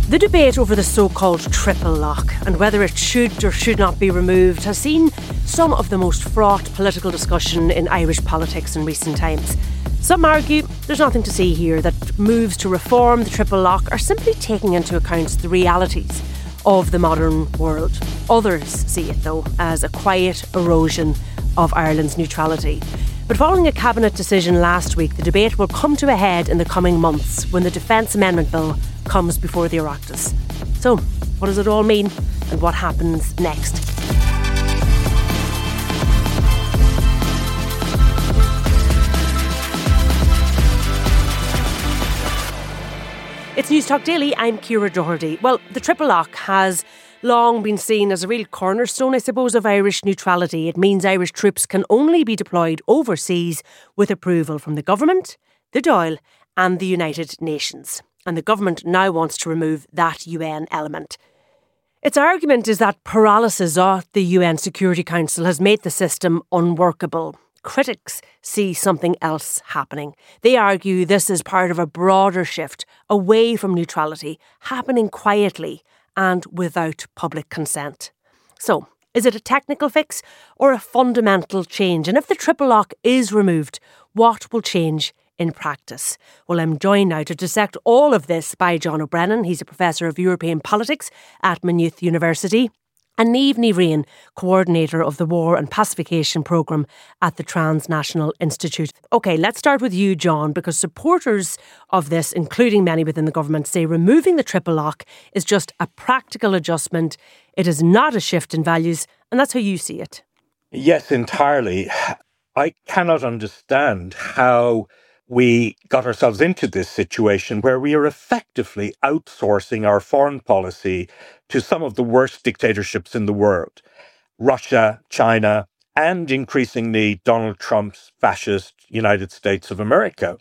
The debate over the so-called triple lock and whether it should or should not be removed has seen some of the most fraught political discussion in Irish politics in recent times. Some argue there's nothing to see here, that moves to reform the triple lock are simply taking into account the realities of the modern world. Others see it, though, as a quiet erosion of Ireland's neutrality. But following a cabinet decision last week, the debate will come to a head in the coming months when the Defence Amendment Bill comes before the Oireachtas. So, what does it all mean and what happens next? It's Newstalk Daily, I'm Ciara Doherty. Well, the triple lock has long been seen as a real cornerstone, I suppose, of Irish neutrality. It means Irish troops can only be deployed overseas with approval from the government, the Dáil and the United Nations. And the government now wants to remove that UN element. Its argument is that paralysis at the UN Security Council has made the system unworkable. Critics see something else happening. They argue this is part of a broader shift away from neutrality, happening quietly and without public consent. So, is it a technical fix or a fundamental change? And if the triple lock is removed, what will change in practice? Well, I'm joined now to dissect all of this by John O'Brennan. He's a professor of European politics at Maynooth University, and Niamh Ní Riain, coordinator of the War and Pacification Programme at the Transnational Institute. OK, let's start with you, John, because supporters of this, including many within the government, say removing the triple lock is just a practical adjustment. It is not a shift in values, and that's how you see it. Yes, entirely. I cannot understand how we got ourselves into this situation where we are effectively outsourcing our foreign policy to some of the worst dictatorships in the world. Russia, China, and increasingly Donald Trump's fascist United States of America.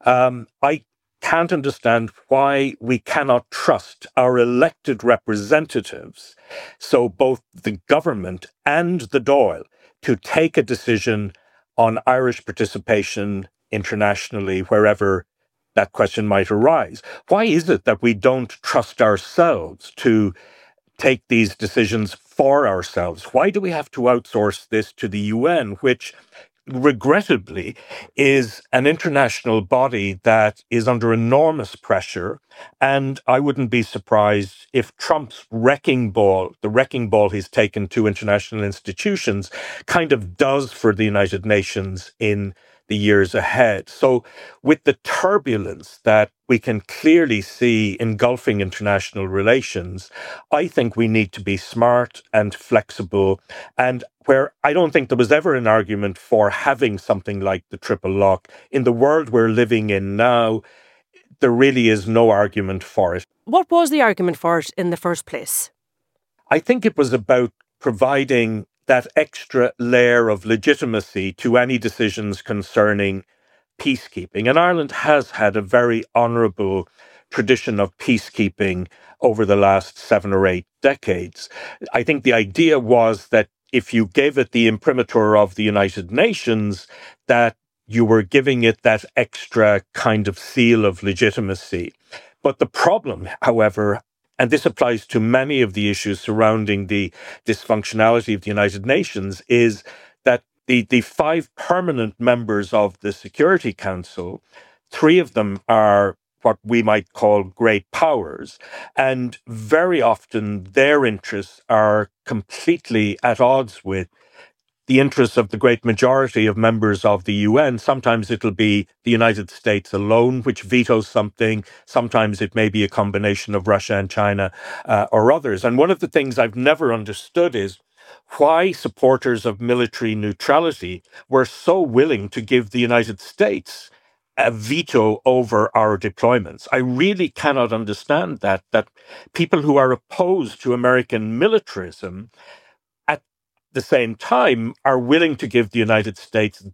I can't understand why we cannot trust our elected representatives, so both the government and the Dáil, to take a decision on Irish participation internationally, wherever that question might arise. Why is it that we don't trust ourselves to take these decisions for ourselves? Why do we have to outsource this to the UN, which regrettably is an international body that is under enormous pressure? And I wouldn't be surprised if Trump's wrecking ball, the wrecking ball he's taken to international institutions, kind of does for the United Nations in the years ahead. So with the turbulence that we can clearly see engulfing international relations, I think we need to be smart and flexible. And where I don't think there was ever an argument for having something like the triple lock, in the world we're living in now, there really is no argument for it. What was the argument for it in the first place? I think it was about providing that extra layer of legitimacy to any decisions concerning peacekeeping. And Ireland has had a very honourable tradition of peacekeeping over the last 7 or 8 decades. I think the idea was that if you gave it the imprimatur of the United Nations, that you were giving it that extra kind of seal of legitimacy. But the problem, however, and this applies to many of the issues surrounding the dysfunctionality of the United Nations, is that the 5 permanent members of the Security Council, 3 of them are what we might call great powers, and very often their interests are completely at odds with the interests of the great majority of members of the UN. Sometimes it'll be the United States alone which vetoes something. Sometimes it may be a combination of Russia and China or others. And one of the things I've never understood is why supporters of military neutrality were so willing to give the United States a veto over our deployments. I really cannot understand that people who are opposed to American militarism the same time are willing to give the United States that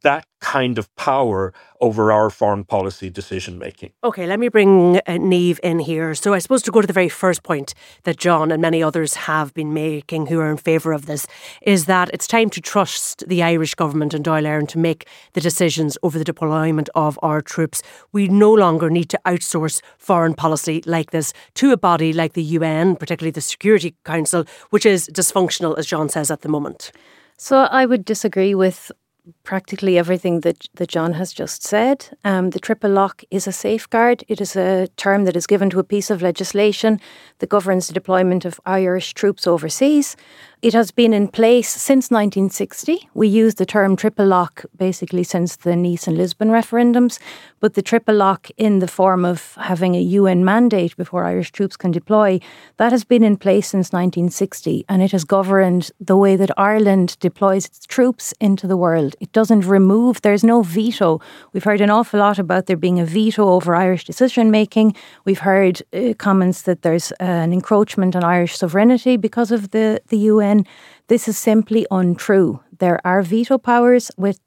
kind of power over our foreign policy decision making. Okay, let me bring Niamh in here. So I suppose to go to the very first point that John and many others have been making who are in favour of this is that it's time to trust the Irish government and Dáil Éireann to make the decisions over the deployment of our troops. We no longer need to outsource foreign policy like this to a body like the UN, particularly the Security Council, which is dysfunctional, as John says, at the moment. So I would disagree with practically everything that John has just said. The triple lock is a safeguard. It is a term that is given to a piece of legislation that governs the deployment of Irish troops overseas. It has been in place since 1960. We use the term triple lock basically since the Nice and Lisbon referendums, but the triple lock in the form of having a UN mandate before Irish troops can deploy, that has been in place since 1960, and it has governed the way that Ireland deploys its troops into the world. It doesn't remove, there's no veto. We've heard an awful lot about there being a veto over Irish decision making. We've heard comments that there's an encroachment on Irish sovereignty because of the UN. This is simply untrue. There are veto powers with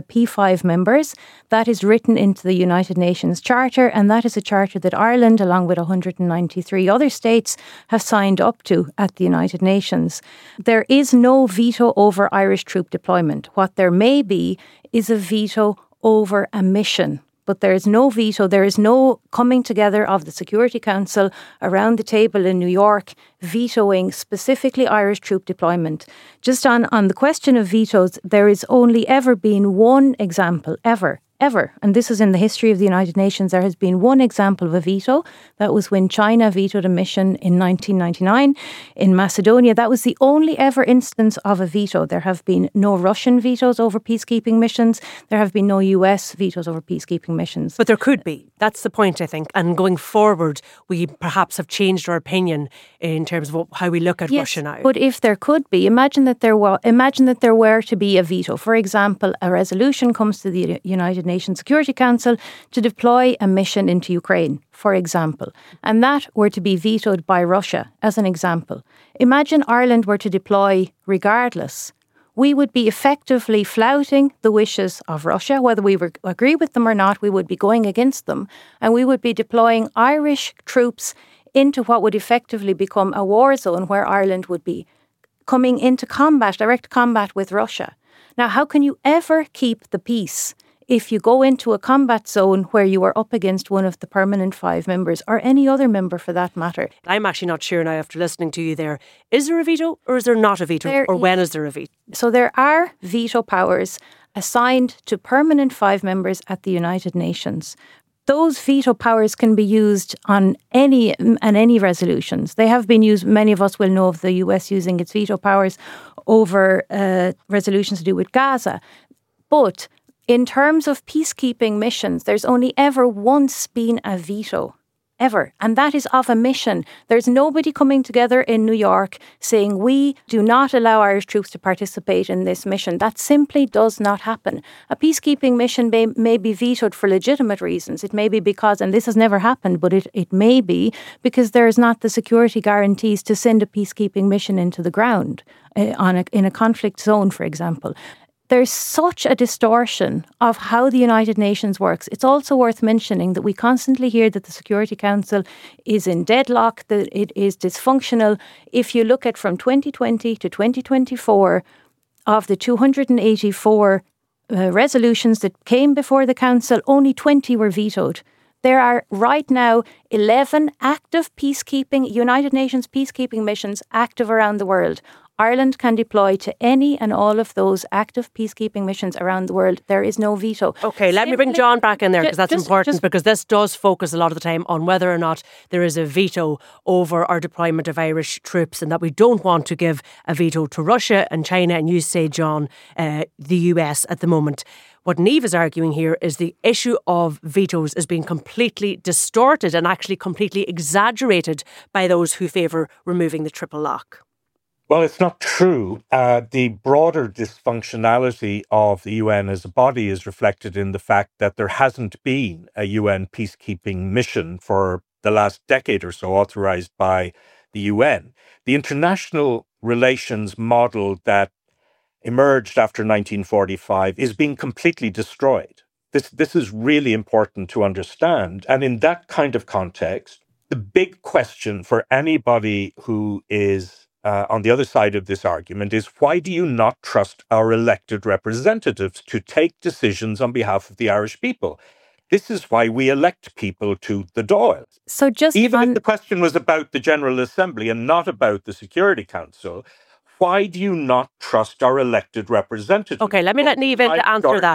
P5 members. That is written into the United Nations Charter, and that is a charter that Ireland, along with 193 other states, have signed up to at the United Nations. There is no veto over Irish troop deployment. What there may be is a veto over a mission. But there is no veto, there is no coming together of the Security Council around the table in New York vetoing specifically Irish troop deployment. Just on the question of vetoes, there has only ever been one example, ever, and this is in the history of the United Nations, there has been one example of a veto. That was when China vetoed a mission in 1999 in Macedonia. That was the only ever instance of a veto. There have been no Russian vetoes over peacekeeping missions. There have been no US vetoes over peacekeeping missions. But there could be. That's the point, I think. And going forward, we perhaps have changed our opinion in terms of how we look at Russia now. But if there could be, imagine that there were to be a veto. For example, a resolution comes to the United Nations Security Council to deploy a mission into Ukraine, for example, and that were to be vetoed by Russia, as an example. Imagine Ireland were to deploy regardless. We would be effectively flouting the wishes of Russia, whether we agree with them or not. We would be going against them, and we would be deploying Irish troops into what would effectively become a war zone where Ireland would be coming into combat, direct combat with Russia. Now, how can you ever keep the peace if you go into a combat zone where you are up against one of the permanent 5 members, or any other member for that matter? I'm actually not sure now after listening to you there. Is there a veto or is there not a veto? Or when is there a veto? So there are veto powers assigned to permanent 5 members at the United Nations. Those veto powers can be used on any resolutions. They have been used. Many of us will know of the US using its veto powers over resolutions to do with Gaza. But in terms of peacekeeping missions, there's only ever once been a veto. Ever. And that is of a mission. There's nobody coming together in New York saying we do not allow Irish troops to participate in this mission. That simply does not happen. A peacekeeping mission may be vetoed for legitimate reasons. It may be because, and this has never happened, but it may be because there is not the security guarantees to send a peacekeeping mission into the ground in a conflict zone, for example. There's such a distortion of how the United Nations works. It's also worth mentioning that we constantly hear that the Security Council is in deadlock, that it is dysfunctional. If you look at from 2020 to 2024, of the 284 resolutions that came before the Council, only 20 were vetoed. There are right now 11 active peacekeeping, United Nations peacekeeping missions active around the world. Ireland can deploy to any and all of those active peacekeeping missions around the world. There is no veto. Okay, let me bring John back in there because that's important, because this does focus a lot of the time on whether or not there is a veto over our deployment of Irish troops, and that we don't want to give a veto to Russia and China, and you say, John, the US at the moment. What Niamh is arguing here is the issue of vetoes is being completely distorted and actually completely exaggerated by those who favour removing the triple lock. Well, it's not true. The broader dysfunctionality of the UN as a body is reflected in the fact that there hasn't been a UN peacekeeping mission for the last decade or so authorized by the UN. The international relations model that emerged after 1945 is being completely destroyed. This is really important to understand. And in that kind of context, the big question for anybody who is on the other side of this argument is, why do you not trust our elected representatives to take decisions on behalf of the Irish people? This is why we elect people to the Dáil. So Even if the question was about the General Assembly and not about the Security Council, why do you not trust our elected representatives? Okay, let me let Niamh answer that.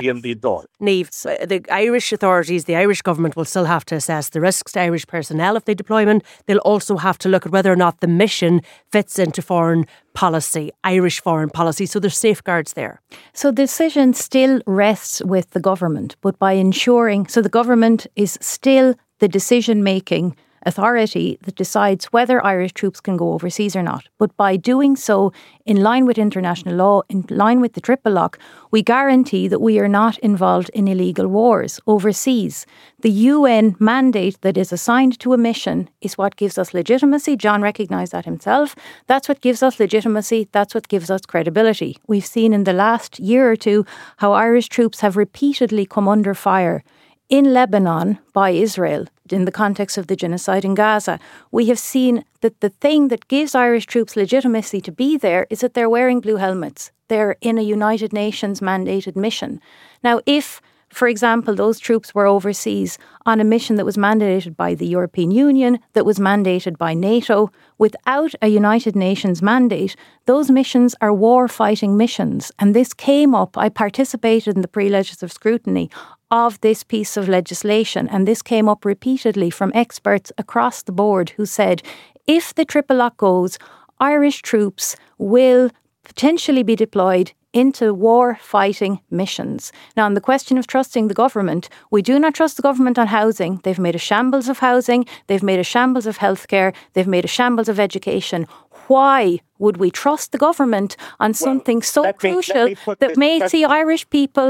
Niamh, the Irish authorities, the Irish government will still have to assess the risks to Irish personnel if they deploy them. They'll also have to look at whether or not the mission fits into foreign policy, Irish foreign policy. So there's safeguards there. So the decision still rests with the government, but by ensuring, so the government is still the decision-making authority that decides whether Irish troops can go overseas or not. But by doing so, in line with international law, in line with the Triple Lock, we guarantee that we are not involved in illegal wars overseas. The UN mandate that is assigned to a mission is what gives us legitimacy. John recognised that himself. That's what gives us legitimacy. That's what gives us credibility. We've seen in the last year or two how Irish troops have repeatedly come under fire in Lebanon by Israel in the context of the genocide in Gaza. We have seen that the thing that gives Irish troops legitimacy to be there is that they're wearing blue helmets. They're in a United Nations mandated mission. Now, if, for example, those troops were overseas on a mission that was mandated by the European Union, that was mandated by NATO, without a United Nations mandate, those missions are war-fighting missions. And this came up, I participated in the pre-legislative scrutiny of this piece of legislation, and this came up repeatedly from experts across the board who said, if the Triple Lock goes, Irish troops will potentially be deployed into war-fighting missions. Now, on the question of trusting the government, we do not trust the government on housing. They've made a shambles of housing. They've made a shambles of healthcare. They've made a shambles of education. Why would we trust the government on something so crucial that may see Irish people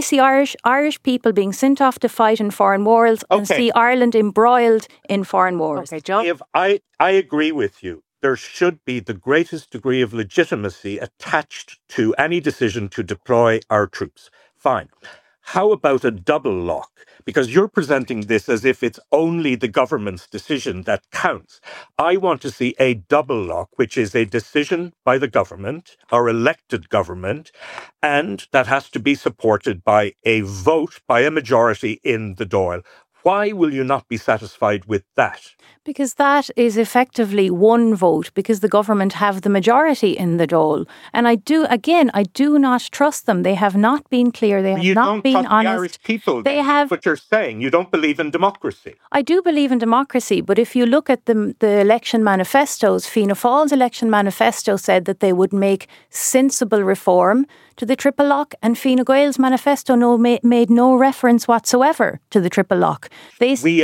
being sent off to fight in foreign wars and see Ireland embroiled in foreign wars? Okay, John. I agree with you. There should be the greatest degree of legitimacy attached to any decision to deploy our troops. Fine. How about a double lock? Because you're presenting this as if it's only the government's decision that counts. I want to see a double lock, which is a decision by the government, our elected government, and that has to be supported by a vote by a majority in the Dáil. Why will you not be satisfied with that? Because that is effectively one vote, because the government have the majority in the Dáil. And I do not trust them. They have not been clear. They have not been honest. You don't trust the Irish people. That's what you're saying. You don't believe in democracy. I do believe in democracy, but if you look at the election manifestos, Fianna Fáil's election manifesto said that they would make sensible reform to the Triple Lock, and Fine Gael's manifesto made no reference whatsoever to the Triple Lock. We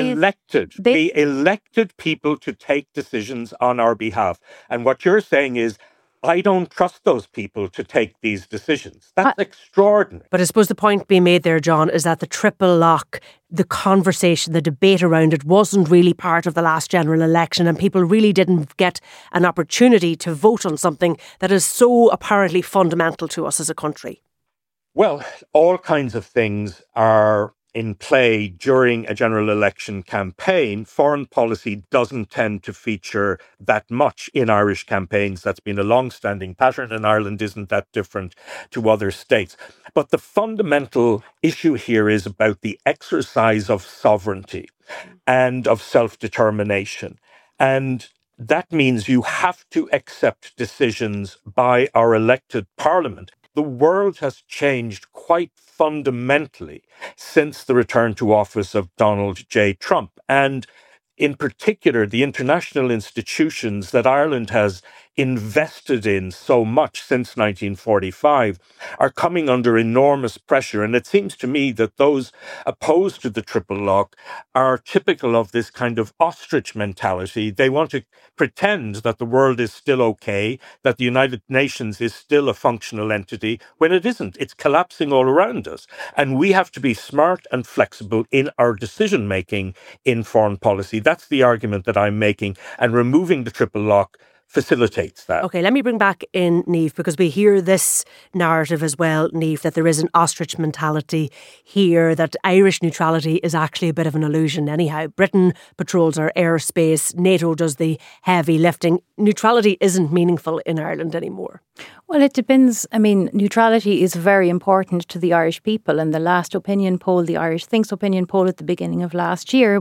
elected people to take decisions on our behalf. And what you're saying is, I don't trust those people to take these decisions. That's extraordinary. But I suppose the point being made there, John, is that the Triple Lock, the conversation, the debate around it wasn't really part of the last general election, and people really didn't get an opportunity to vote on something that is so apparently fundamental to us as a country. Well, all kinds of things are in play during a general election campaign. Foreign policy doesn't tend to feature that much in Irish campaigns. That's been a long-standing pattern, and Ireland isn't that different to other states. But the fundamental issue here is about the exercise of sovereignty and of self-determination. And that means you have to accept decisions by our elected parliament. The world has changed quite fundamentally since the return to office of Donald J. Trump. And in particular, the international institutions that Ireland has invested in so much since 1945 are coming under enormous pressure. And it seems to me that those opposed to the Triple Lock are typical of this kind of ostrich mentality. They want to pretend that the world is still okay, that the United Nations is still a functional entity, when it isn't. It's collapsing all around us. And we have to be smart and flexible in our decision-making in foreign policy. That's the argument that I'm making. And removing the Triple Lock facilitates that. Okay, let me bring back in Niamh, because we hear this narrative as well, Niamh, that there is an ostrich mentality here, that Irish neutrality is actually a bit of an illusion anyhow. Britain patrols our airspace, NATO does the heavy lifting. Neutrality isn't meaningful in Ireland anymore. Well, it depends. I mean, neutrality is very important to the Irish people. And the last opinion poll, the Irish Thinks opinion poll at the beginning of last year,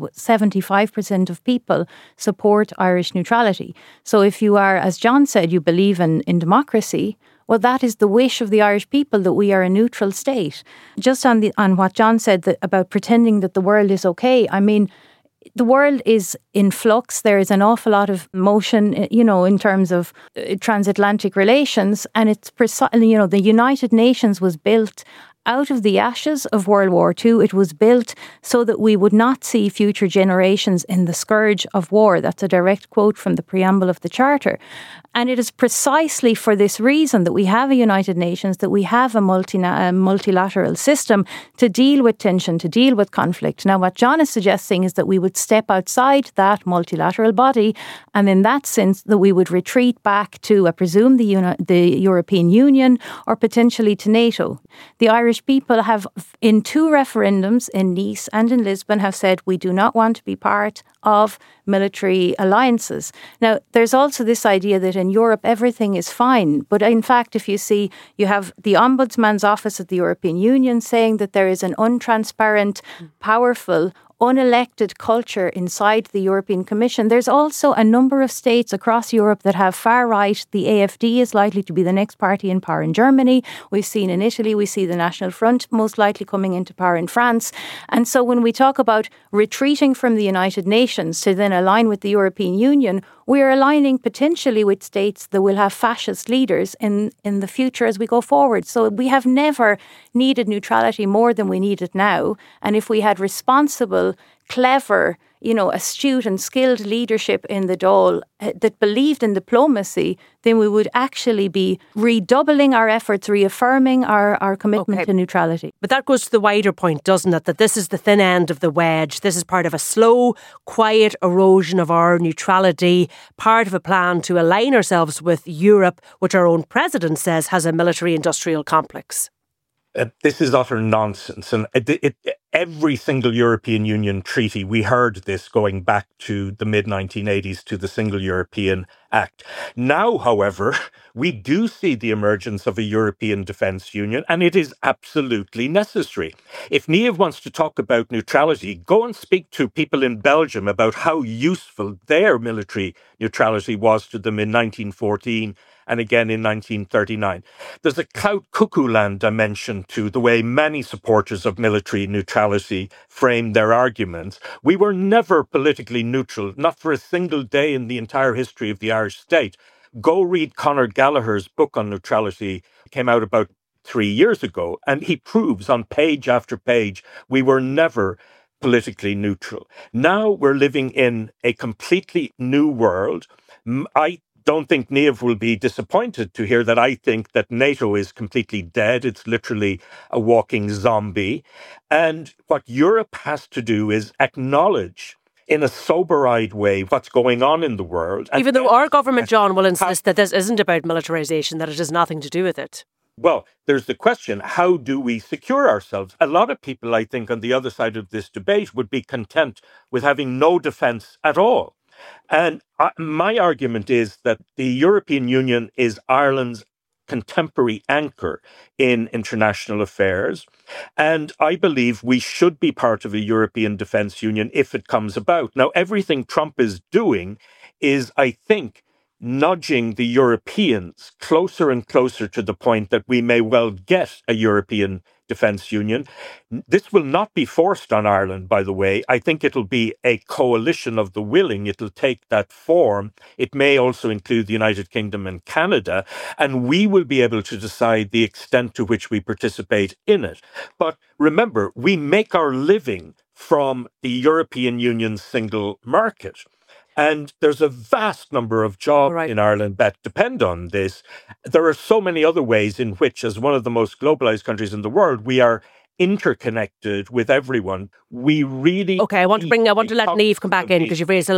75% of people support Irish neutrality. So if you are, as John said, you believe in democracy, well, that is the wish of the Irish people, that we are a neutral state. Just on what John said about pretending that the world is okay, I mean, the world is in flux. There is an awful lot of motion, in terms of transatlantic relations. And it's precisely, the United Nations was built out of the ashes of World War II. It was built so that we would not see future generations in the scourge of war. That's a direct quote from the preamble of the Charter. And it is precisely for this reason that we have a United Nations, that we have a multilateral system to deal with tension, to deal with conflict. Now, what John is suggesting is that we would step outside that multilateral body, and in that sense that we would retreat back to, I presume, the European Union or potentially to NATO. The Irish people have, in 2 referendums in Nice and in Lisbon, have said we do not want to be part of military alliances. Now, there's also this idea that in Europe everything is fine. But in fact, if you see, you have the Ombudsman's Office at the European Union saying that there is an untransparent, powerful, unelected culture inside the European Commission. There's also a number of states across Europe that have far right. The AfD is likely to be the next party in power in Germany. We've seen in Italy, we see the National Front most likely coming into power in France. And so when we talk about retreating from the United Nations to then align with the European Union, we are aligning potentially with states that will have fascist leaders in the future as we go forward. So we have never needed neutrality more than we need it now. And if we had responsible, clever, astute and skilled leadership in the Dáil that believed in diplomacy, then we would actually be redoubling our efforts, reaffirming our commitment to neutrality. But that goes to the wider point, doesn't it? That this is the thin end of the wedge. This is part of a slow, quiet erosion of our neutrality, part of a plan to align ourselves with Europe, which our own president says has a military-industrial complex. This is utter nonsense. And every single European Union treaty, we heard this going back to the mid-1980s to the Single European Act. Now, however, we do see the emergence of a European Defence Union, and it is absolutely necessary. If Niamh wants to talk about neutrality, go and speak to people in Belgium about how useful their military neutrality was to them in 1914 and again in 1939. There's a clout cuckoo land dimension to the way many supporters of military neutrality frame their arguments. We were never politically neutral, not for a single day in the entire history of the Irish state. Go read Conor Gallagher's book on neutrality. It came out about 3 years ago, and he proves on page after page we were never politically neutral. Now we're living in a completely new world. I don't think Niamh will be disappointed to hear that I think that NATO is completely dead. It's literally a walking zombie. And what Europe has to do is acknowledge in a sober-eyed way what's going on in the world. Even though our government, John, will insist that this isn't about militarisation, that it has nothing to do with it. Well, there's the question, how do we secure ourselves? A lot of people, I think, on the other side of this debate would be content with having no defence at all. And my argument is that the European Union is Ireland's contemporary anchor in international affairs. And I believe we should be part of a European Defence Union if it comes about. Now, everything Trump is doing is, I think, nudging the Europeans closer and closer to the point that we may well get a European Defence Union. This will not be forced on Ireland, by the way. I think it'll be a coalition of the willing. It'll take that form. It may also include the United Kingdom and Canada, and we will be able to decide the extent to which we participate in it. But remember, we make our living from the European Union's single market. And there's a vast number of jobs in Ireland that depend on this. There are so many other ways in which, as one of the most globalized countries in the world, we are interconnected with everyone. We really... Okay, I want to let Niamh come back in because you've raised a lot of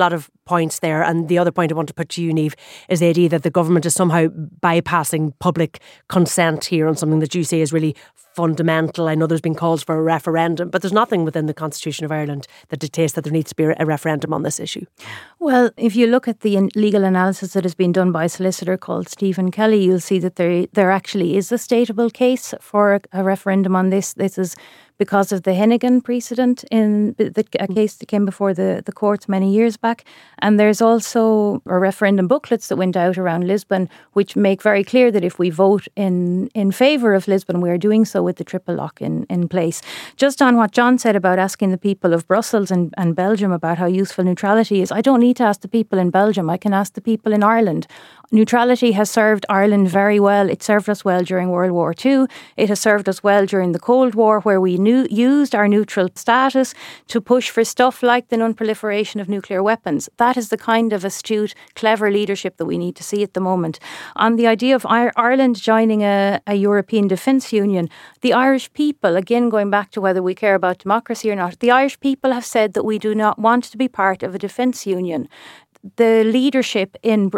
points there. And the other point I want to put to you, Niamh, is the idea that the government is somehow bypassing public consent here on something that you say is really fundamental. I know there's been calls for a referendum, but there's nothing within the Constitution of Ireland that dictates that there needs to be a referendum on this issue. Well, if you look at the legal analysis that has been done by a solicitor called Stephen Kelly, you'll see that there actually is a stateable case for a referendum on this. This is because of the Hennigan precedent in a case that came before the courts many years back. And there's also a referendum booklets that went out around Lisbon, which make very clear that if we vote in favour of Lisbon, we are doing so with the triple lock in place. Just on what John said about asking the people of Brussels and Belgium about how useful neutrality is, I don't need to ask the people in Belgium, I can ask the people in Ireland. Neutrality has served Ireland very well. It served us well during World War II. It has served us well during the Cold War, where we used our neutral status to push for stuff like the non-proliferation of nuclear weapons. That is the kind of astute, clever leadership that we need to see at the moment. On the idea of Ireland joining a European Defence Union, the Irish people, again going back to whether we care about democracy or not, the Irish people have said that we do not want to be part of a defence union. The leadership in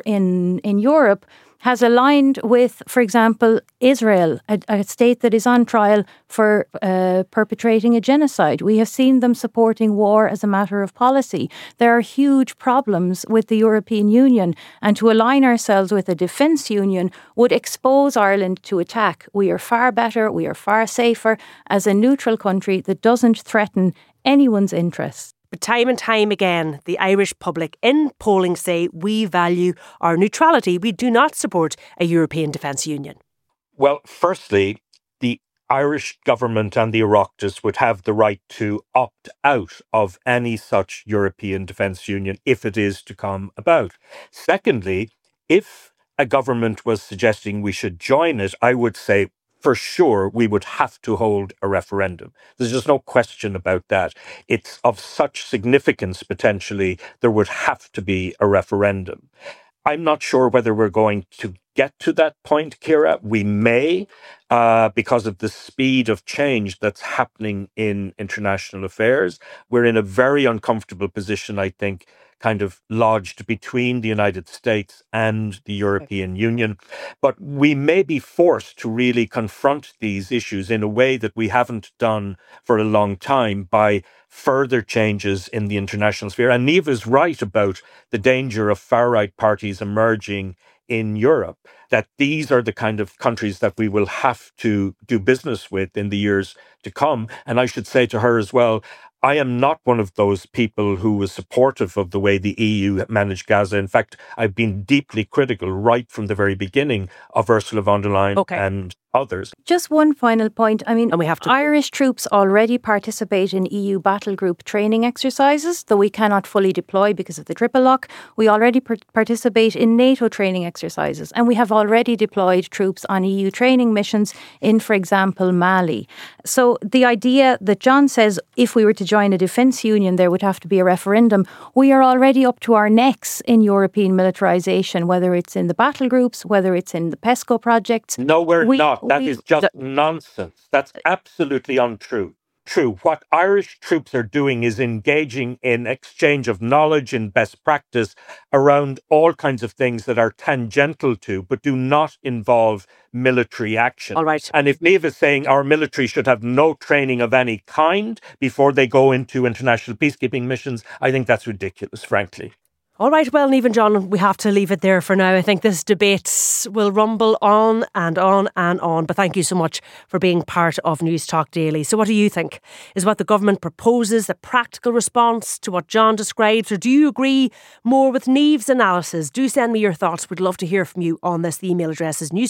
Europe has aligned with, for example, Israel, a state that is on trial for perpetrating a genocide. We have seen them supporting war as a matter of policy. There are huge problems with the European Union, and to align ourselves with a defence union would expose Ireland to attack. We are far better, we are far safer as a neutral country that doesn't threaten anyone's interests. But time and time again, the Irish public in polling say we value our neutrality. We do not support a European Defence Union. Well, firstly, the Irish government and the Oireachtas would have the right to opt out of any such European Defence Union if it is to come about. Secondly, if a government was suggesting we should join it, I would say, for sure, we would have to hold a referendum. There's just no question about that. It's of such significance, potentially, there would have to be a referendum. I'm not sure whether we're going to get to that point, Ciara. We may, because of the speed of change that's happening in international affairs. We're in a very uncomfortable position, I think, kind of lodged between the United States and the European Union. But we may be forced to really confront these issues in a way that we haven't done for a long time by further changes in the international sphere. And Niamh is right about the danger of far-right parties emerging in Europe, that these are the kind of countries that we will have to do business with in the years to come. And I should say to her as well, I am not one of those people who was supportive of the way the EU managed Gaza. In fact, I've been deeply critical right from the very beginning of Ursula von der Leyen and others. Just one final point. I mean, and we have to... Irish troops already participate in EU battle group training exercises, though we cannot fully deploy because of the triple lock. We already participate in NATO training exercises, and we have already deployed troops on EU training missions in, for example, Mali. So the idea that John says if we were to join a defence union, there would have to be a referendum. We are already up to our necks in European militarisation, whether it's in the battle groups, whether it's in the PESCO projects. No, we're not. That is just nonsense. That's absolutely untrue. True. What Irish troops are doing is engaging in exchange of knowledge and best practice around all kinds of things that are tangential to, but do not involve military action. All right. And if Niamh is saying our military should have no training of any kind before they go into international peacekeeping missions, I think that's ridiculous, frankly. All right, well, Niamh and John, we have to leave it there for now. I think this debate will rumble on and on and on. But thank you so much for being part of News Talk Daily. So what do you think? Is what the government proposes a practical response to what John describes? Or do you agree more with Niamh's analysis? Do send me your thoughts. We'd love to hear from you on this. The email address is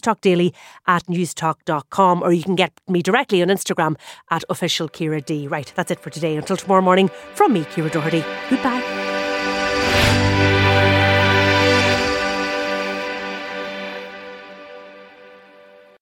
newstalkdaily@newstalk.com, or you can get me directly on Instagram @officialciara D. Right, that's it for today. Until tomorrow morning, from me, Ciara Doherty. Goodbye.